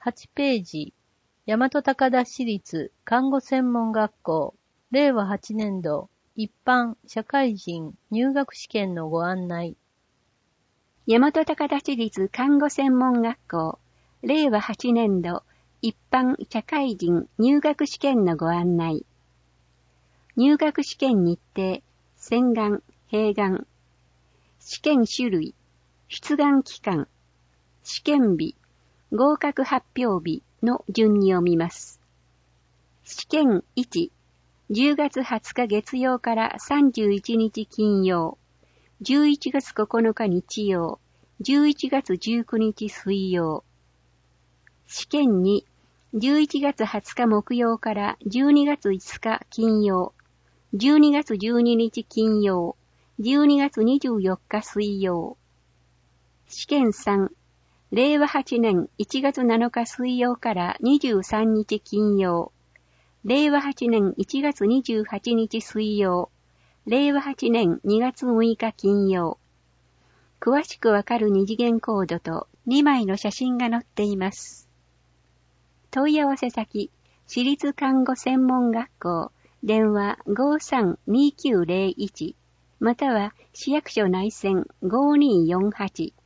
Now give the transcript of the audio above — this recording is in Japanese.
8ページ、大和高田市立看護専門学校、令和8年度、一般社会人入学試験のご案内。 大和高田市立看護専門学校、令和8年度、一般社会人入学試験のご案内。入学試験日程、洗顔、併願。試験種類、出願期間、試験日、合格発表日の順に読みます。試験1、10月20日月曜から31日金曜、11月9日日曜、11月19日水曜。試験2、11月20日木曜から12月5日金曜、12月12日金曜、12月24日水曜。試験3、令和8年1月7日水曜から23日金曜、令和8年1月28日水曜、令和8年2月6日金曜。詳しくわかる二次元コードと2枚の写真が載っています。問い合わせ先、私立看護専門学校、電話 53-2901 または市役所内線5248